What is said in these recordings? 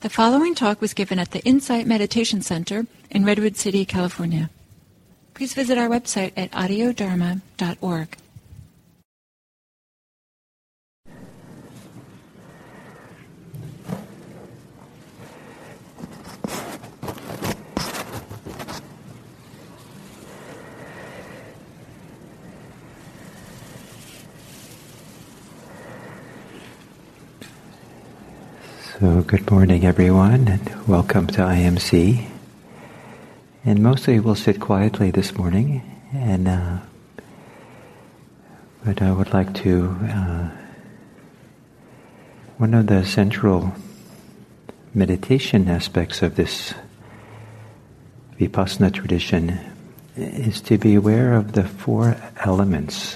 The following talk was given at the Insight Meditation Center in Redwood City, California. Please visit our website at audiodharma.org. So good morning everyone, and welcome to IMC. And mostly we'll sit quietly this morning, but I would like to, one of the central meditation aspects of this Vipassana tradition is to be aware of the four elements.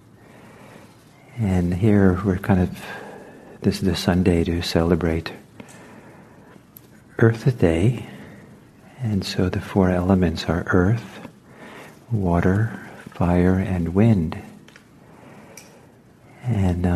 And here this is the Sunday to celebrate Earth Day, and so the four elements are earth, water, fire, and wind. And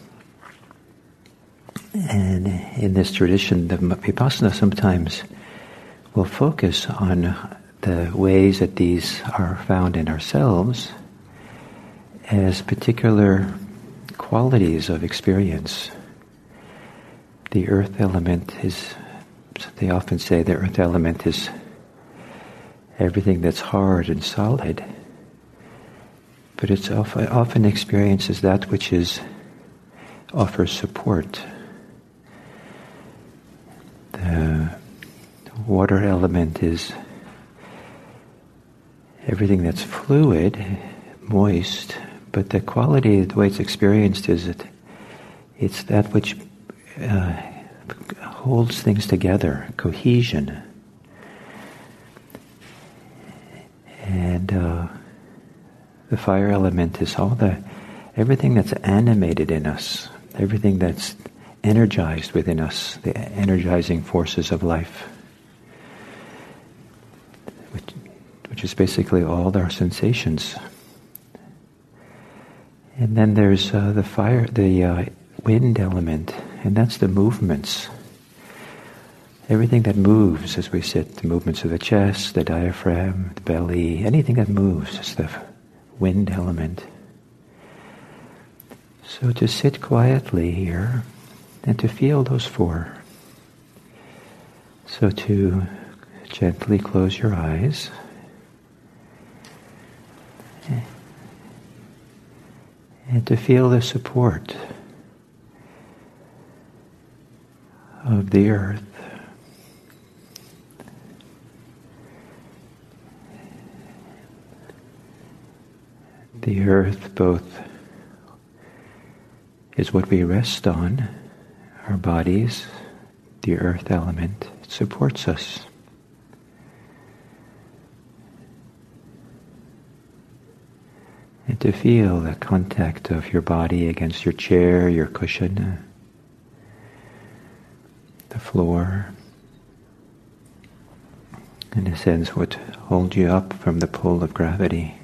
in this tradition, the Vipassana sometimes will focus on the ways that these are found in ourselves as particular qualities of experience. The earth element is, they often say the earth element is everything that's hard and solid, but it's often experienced as that which offers support. The water element is everything that's fluid, moist, but the quality, the way it's experienced is that it's that which holds things together, cohesion. And the fire element is everything that's animated in us, everything that's energized within us, the energizing forces of life, which is basically all our sensations. And then there's the wind element, and that's the movements. Everything that moves as we sit, the movements of the chest, the diaphragm, the belly, anything that moves is the wind element. So to sit quietly here and to feel those four. So to gently close your eyes. And to feel the support of the earth. The earth both is what we rest on, our bodies, the earth element, it supports us. And to feel the contact of your body against your chair, your cushion, the floor. In a sense, what holds you up from the pull of gravity.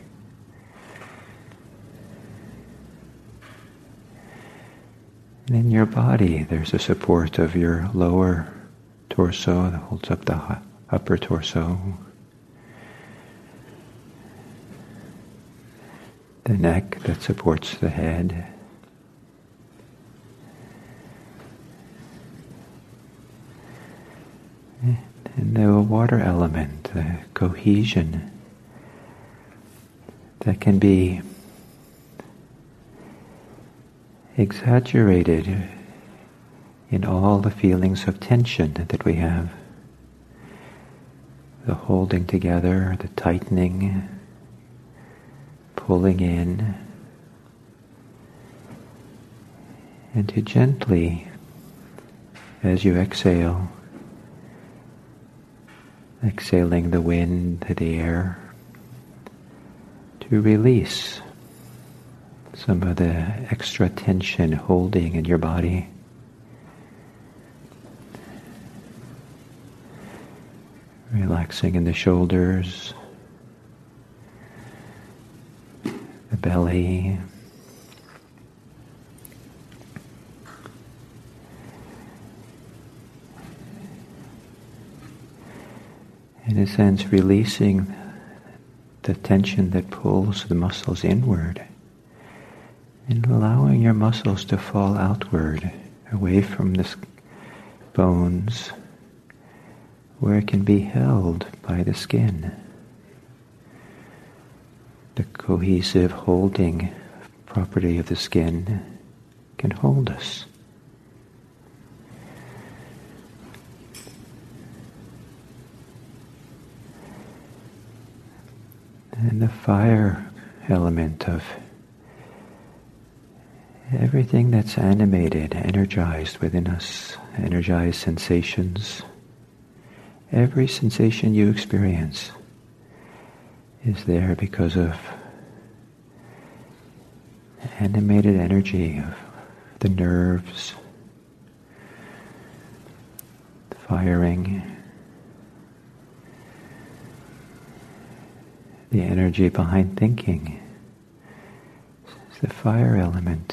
And in your body, there's a support of your lower torso that holds up the upper torso. The neck that supports the head. And the water element, the cohesion that can be exaggerated in all the feelings of tension that we have. The holding together, the tightening, pulling in, and to gently, as you exhale, exhaling the wind, the air, to release some of the extra tension holding in your body. Relaxing in the shoulders, the belly, in a sense, releasing the tension that pulls the muscles inward and allowing your muscles to fall outward, away from the bones, where it can be held by the skin. The cohesive holding property of the skin can hold us. And the fire element of everything that's animated, energized within us, energized sensations, every sensation you experience is there because of the animated energy of the nerves, firing, the energy behind thinking. It's the fire element.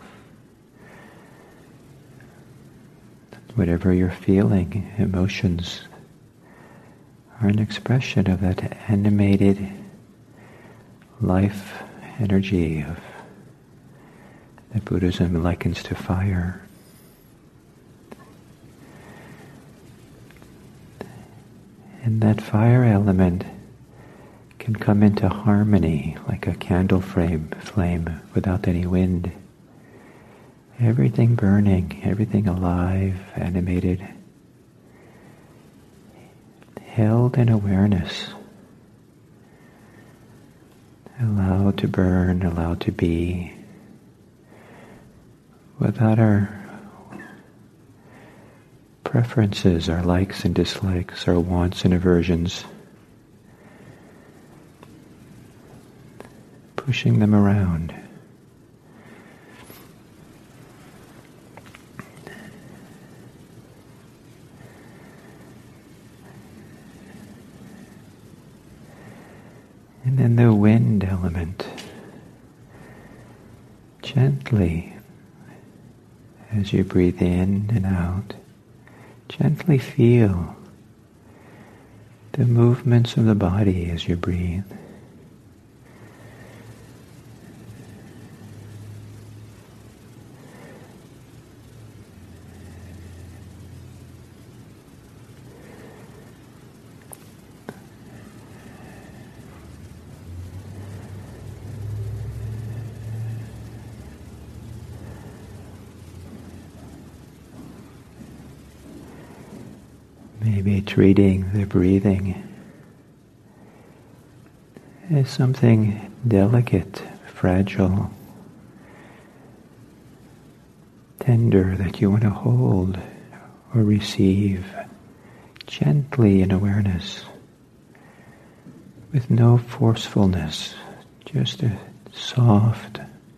Whatever you're feeling, emotions are an expression of that animated life energy of that Buddhism likens to fire. And that fire element can come into harmony like a candle flame without any wind. Everything burning, everything alive, animated, held in awareness, allowed to burn, allowed to be, without our preferences, our likes and dislikes, our wants and aversions, pushing them around. And then the wind element, gently, as you breathe in and out, gently feel the movements of the body as you breathe. Maybe treating the breathing as something delicate, fragile, tender that you want to hold or receive gently in awareness, with no forcefulness, just a soft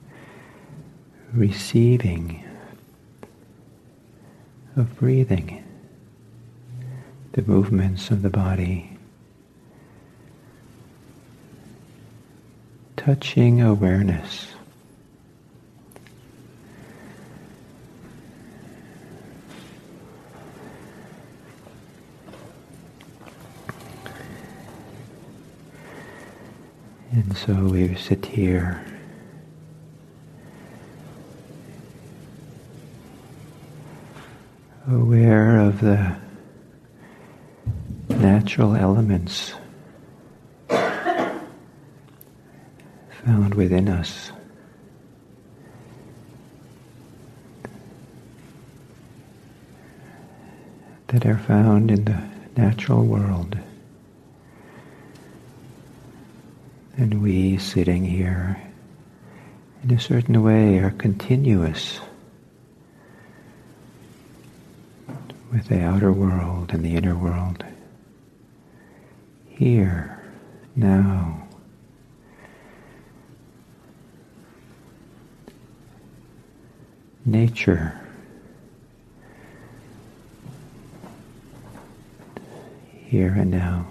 receiving of breathing. The movements of the body, touching awareness. And so we sit here aware of the natural elements found within us. That are found in the natural world. And we sitting here in a certain way are continuous with the outer world and the inner world. Here, now. Nature. Here and now.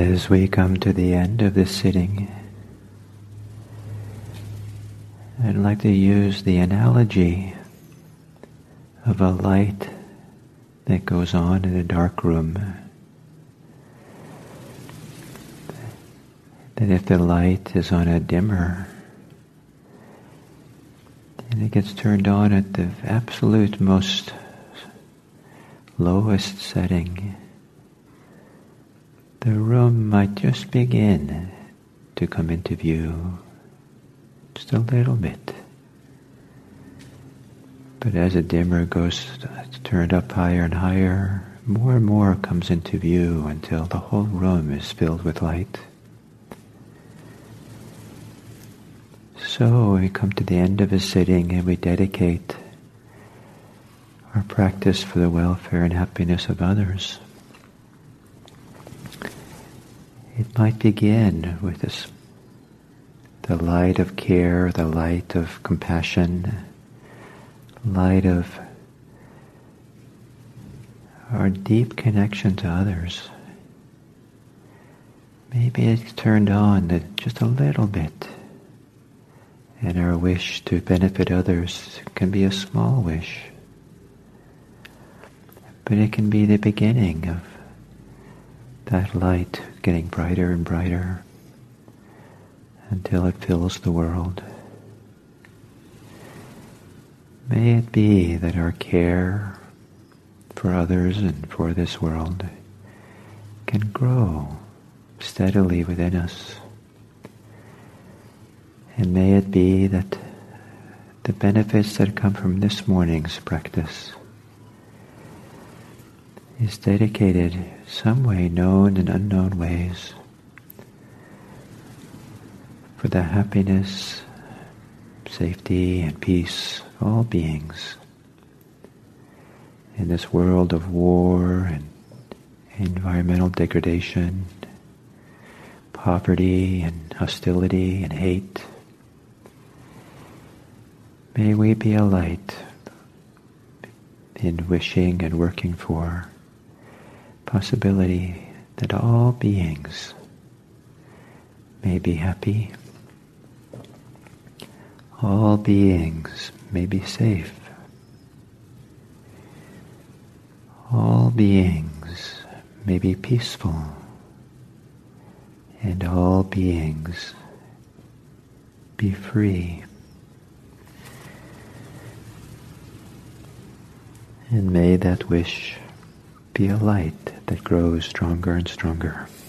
As we come to the end of this sitting, I'd like to use the analogy of a light that goes on in a dark room. That if the light is on a dimmer, and it gets turned on at the absolute most lowest setting, the room might just begin to come into view, just a little bit. But as a dimmer goes turned up higher and higher, more and more comes into view until the whole room is filled with light. So we come to the end of a sitting and we dedicate our practice for the welfare and happiness of others. It might begin with the light of care, the light of compassion, light of our deep connection to others. Maybe it's turned on just a little bit, and our wish to benefit others can be a small wish. But it can be the beginning of that light getting brighter and brighter until it fills the world. May it be that our care for others and for this world can grow steadily within us. And may it be that the benefits that come from this morning's practice is dedicated some way, known and unknown ways, for the happiness, safety, and peace of all beings in this world of war and environmental degradation, poverty and hostility and hate. May we be a light in wishing and working for possibility that all beings may be happy, all beings may be safe, all beings may be peaceful, and all beings be free. And may that wish be a light that grows stronger and stronger.